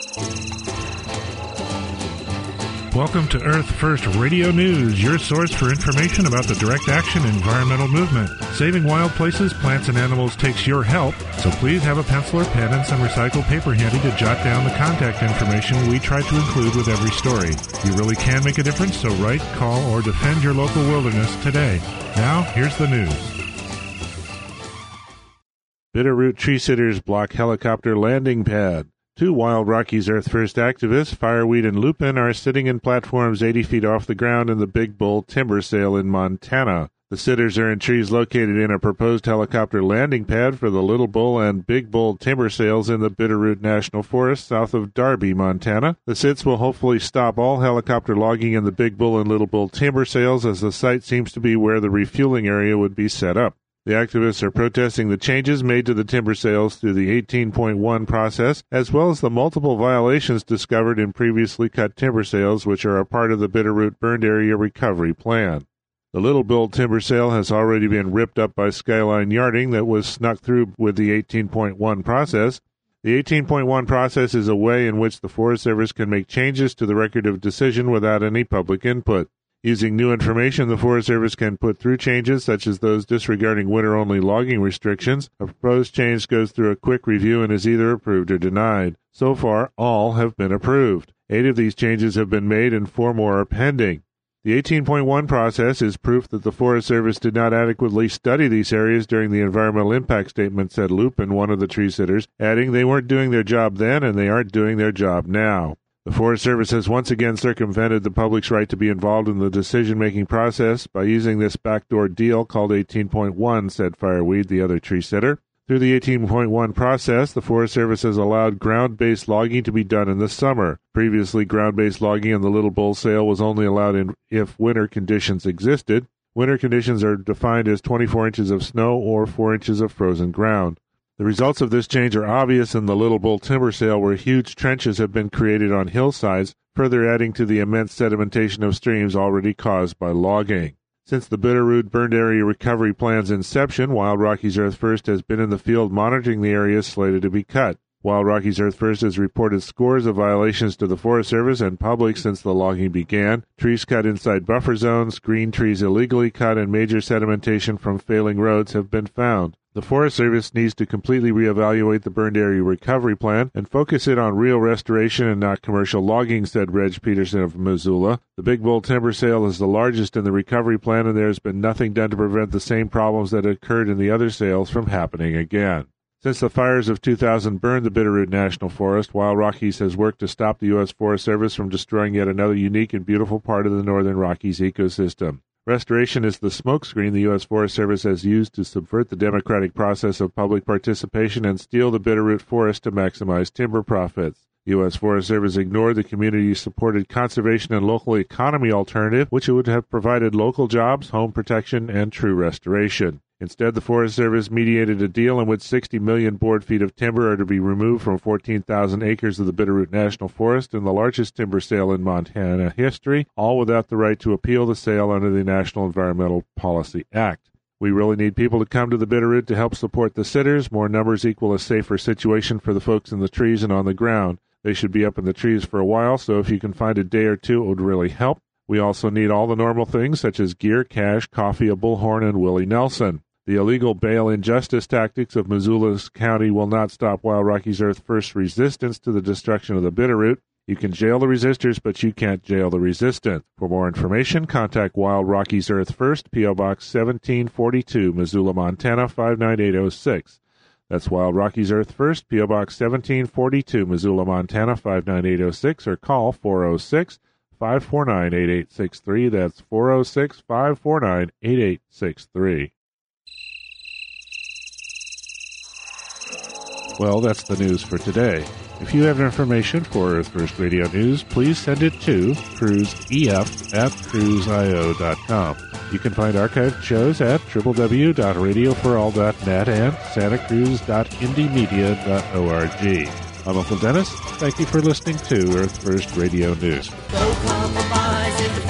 Welcome to Earth First Radio News, your source for information about the direct action environmental movement. Saving wild places, plants, and animals takes your help, so please have a pencil or pen and some recycled paper handy to jot down the contact information we try to include with every story. You really can make a difference, so write, call, or defend your local wilderness today. Now, here's the news. Bitterroot tree sitters block helicopter landing pad. Two Wild Rockies Earth First activists, Fireweed and Lupin, are sitting in platforms 80 feet off the ground in the Big Bull timber sale in Montana. The sitters are in trees located in a proposed helicopter landing pad for the Little Bull and Big Bull timber sales in the Bitterroot National Forest south of Darby, Montana. The sits will hopefully stop all helicopter logging in the Big Bull and Little Bull timber sales, as the site seems to be where the refueling area would be set up. The activists are protesting the changes made to the timber sales through the 18.1 process, as well as the multiple violations discovered in previously cut timber sales, which are a part of the Bitterroot Burned Area Recovery Plan. The Little Bull timber sale has already been ripped up by Skyline Yarding that was snuck through with the 18.1 process. The 18.1 process is a way in which the Forest Service can make changes to the record of decision without any public input. Using new information, the Forest Service can put through changes such as those disregarding winter-only logging restrictions. A proposed change goes through a quick review and is either approved or denied. So far, all have been approved. 8 of these changes have been made and 4 more are pending. The 18.1 process is proof that the Forest Service did not adequately study these areas during the environmental impact statement, said Lupin, one of the tree sitters, adding they weren't doing their job then and they aren't doing their job now. The Forest Service has once again circumvented the public's right to be involved in the decision-making process by using this backdoor deal called 18.1, said Fireweed, the other tree sitter. Through the 18.1 process, the Forest Service has allowed ground-based logging to be done in the summer. Previously, ground-based logging on the Little Bull sale was only allowed if winter conditions existed. Winter conditions are defined as 24 inches of snow or 4 inches of frozen ground. The results of this change are obvious in the Little Bull timber sale, where huge trenches have been created on hillsides, further adding to the immense sedimentation of streams already caused by logging. Since the Bitterroot Burned Area Recovery Plan's inception, Wild Rockies Earth First has been in the field monitoring the areas slated to be cut. Wild Rockies Earth First has reported scores of violations to the Forest Service and public since the logging began. Trees cut inside buffer zones, green trees illegally cut, and major sedimentation from failing roads have been found. The Forest Service needs to completely reevaluate the Burned Area Recovery Plan and focus it on real restoration and not commercial logging, said Reg Peterson of Missoula. The Big Bull timber sale is the largest in the recovery plan, and there has been nothing done to prevent the same problems that occurred in the other sales from happening again. Since the fires of 2000 burned the Bitterroot National Forest, Wild Rockies has worked to stop the U.S. Forest Service from destroying yet another unique and beautiful part of the northern Rockies ecosystem. Restoration is the smokescreen the U.S. Forest Service has used to subvert the democratic process of public participation and steal the Bitterroot forest to maximize timber profits. The U.S. Forest Service ignored the community-supported conservation and local economy alternative, which would have provided local jobs, home protection, and true restoration. Instead, the Forest Service mediated a deal in which 60 million board feet of timber are to be removed from 14,000 acres of the Bitterroot National Forest in the largest timber sale in Montana history, all without the right to appeal the sale under the National Environmental Policy Act. We really need people to come to the Bitterroot to help support the sitters. More numbers equal a safer situation for the folks in the trees and on the ground. They should be up in the trees for a while, so if you can find a day or two, it would really help. We also need all the normal things, such as gear, cash, coffee, a bullhorn, and Willie Nelson. The illegal bail injustice tactics of Missoula County will not stop Wild Rockies Earth First resistance to the destruction of the Bitterroot. You can jail the resistors, but you can't jail the resistant. For more information, contact Wild Rockies Earth First, P.O. Box 1742, Missoula, Montana 59806. That's Wild Rockies Earth First, P.O. Box 1742, Missoula, Montana 59806, or call 406-549-8863. That's 406-549-8863. Well, that's the news for today. If you have information for Earth First Radio News, please send it to cruiseef@cruiseio.com. You can find archived shows at www.radioforall.net and santacruz.indiemedia.org. I'm Uncle Dennis. Thank you for listeing to Earth First Radio News.